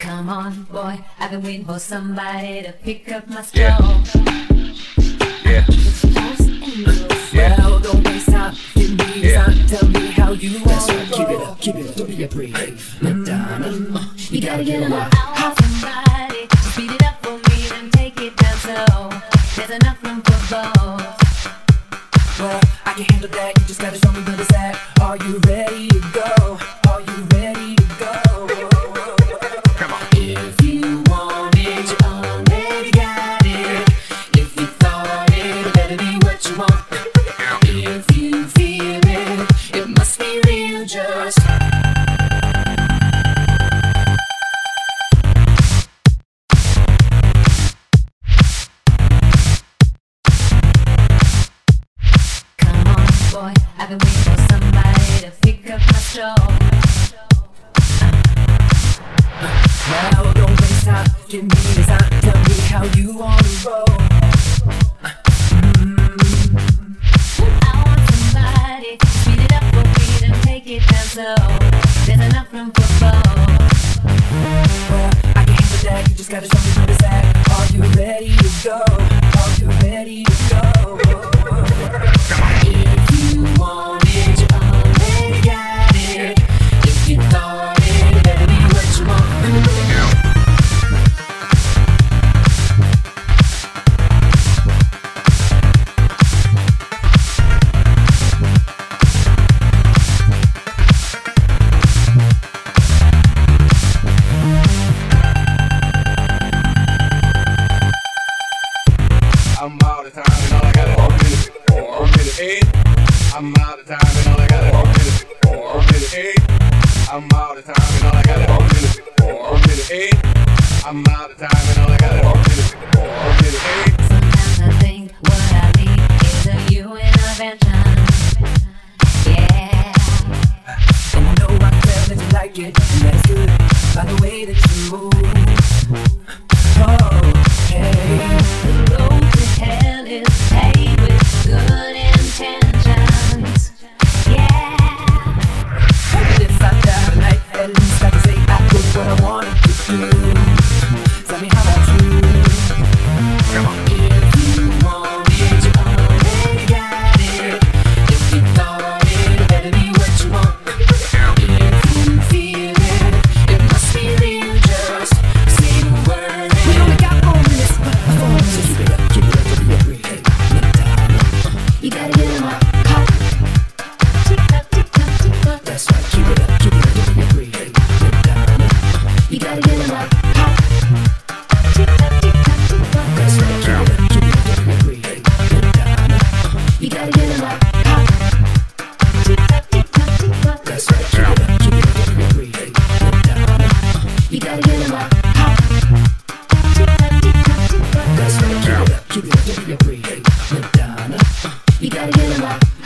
Come on, boy, I've been waiting for somebody to pick up my straw. Yeah. Well, don't waste time, give me time, tell me how you want. That's right, keep it up, don't be afraid. Madonna, You gotta get them out of somebody. Speed it up for me, then take it down slow. There's enough room for both. Well, I can handle that, you just gotta show me where it's at. Are you ready to go? Are you ready to go? Come on. If you want it, you already got it. If you thought it better be what you want. If you feel it, it must be real just. Come on, boy, I've been waiting for somebody to pick up my straw. Now don't waste time, give me the time, tell me how you wanna roll. I want somebody to speed it up for me, then take it down slow. There's enough room for both. Well, I can handle that, you just gotta show me where it's at. Are you ready to go? Are you ready to go? If you want it, you already got it. If you thought it better be what you want. I'm out of time and all I got is 4 minutes 8. I'm out of time and all I got is 4 minutes 8. I'm out of time and all I got is 4 minutes 8. I'm out of time and all I got is 4 minutes 8. Sometimes I think what I need is a you intervention. Yeah. And I know I can tell that you like it, and that's good by the way that you move. Oh, hey. The road to hell is paved with good intentions. Yeah. And if I die tonight, at least I can say I did what I wanted to do. Tell me how about you? Come on. If you want it, you already got it. If you thought it better be what you want. If you feel it, it must be real. Just say the word. We only got 4 minutes, so keep it up, don't be afraid. Madonna, You gotta get them up hot. Tick tock, tick tock, tick tock. that's right, keep it up, don't be afraid. Madonna, You gotta get them up hot. Tick tock, tick tock, tick tock. that's right, keep it up, don't be afraid. Madonna, You gotta get them up hot. Tick tock, tick tock, tick tock. that's right, keep it up, don't be afraid. Madonna, You gotta get them up hot. Tick tock, tick tock, tick tock. that's right, keep it up, don't be afraid. Madonna, You gotta get them up